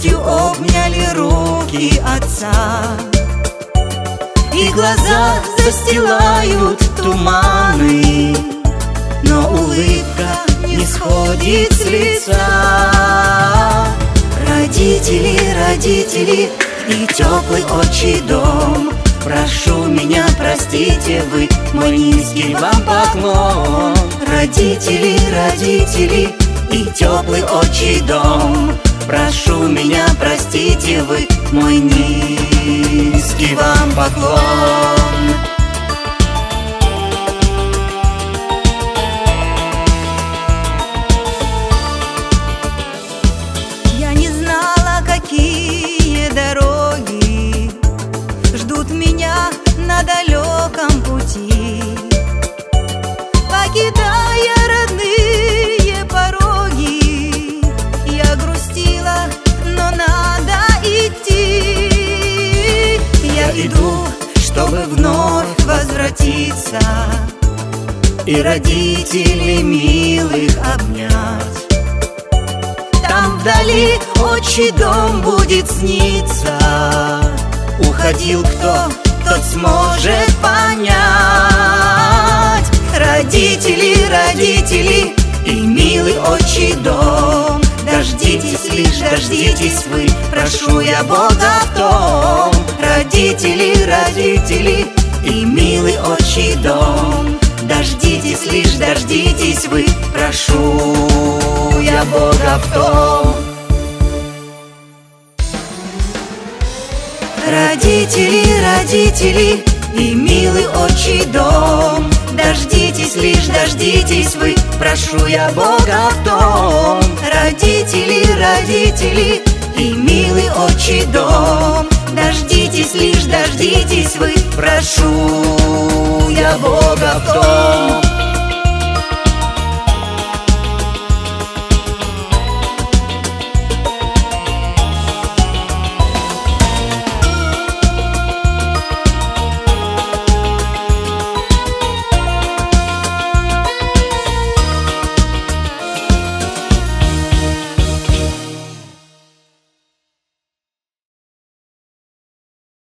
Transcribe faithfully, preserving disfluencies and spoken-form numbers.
радостью обняли руки Отца. И глаза застилают туманы, но улыбка не сходит с лица. Родители, родители и теплый отчий дом, прошу меня, простите вы, мой низкий вам поклон. Родители, родители и теплый отчий дом, прошу меня, простите вы, мой низкий вам поклон. Я не знала, какие дороги ждут меня на далеком пути, покидая родные пороги. Я грустила, но надо идти. Я иду, чтобы вновь возвратиться и родителей милых обнять. Там вдали отчий дом будет сниться. Уходил кто, тот сможет понять. Родители, родители и милый отчий дом, дождитесь лишь, дождитесь вы, прошу я Бога в том. Родители, родители и милый отчий дом, дождитесь лишь, дождитесь вы, прошу я Бога в том. Родители, родители и милый отчий дом, дождитесь лишь, дождитесь вы, прошу я Бога в том. Родители, родители и милый отчий дом, дождитесь лишь, дождитесь вы, прошу я Бога в том.